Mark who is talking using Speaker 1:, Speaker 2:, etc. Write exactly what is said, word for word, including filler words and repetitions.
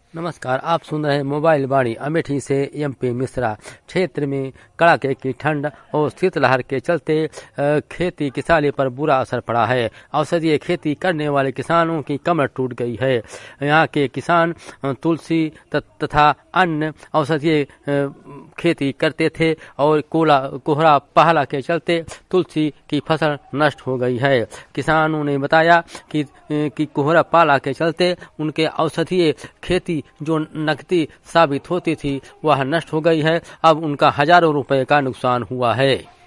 Speaker 1: नमस्कार, आप सुन रहे हैं मोबाइल वाणी। अमेठी से एमपी मिश्रा। क्षेत्र में कड़ाके की ठंड और शीतलहर के चलते खेती किसानी पर बुरा असर पड़ा है। औषधीय खेती करने वाले किसानों की कमर टूट गई है। यहाँ के किसान तुलसी तथा अन्य औषधीय खेती करते थे और कोला कोहरा पहला के चलते तुलसी की फसल नष्ट हो गई है। किसानों ने बताया कि, कि कोहरा पाला के चलते उनके औषधीय खेती जो नकदी साबित होती थी वह नष्ट हो गई है। अब उनका हजारों रुपए का नुकसान हुआ है।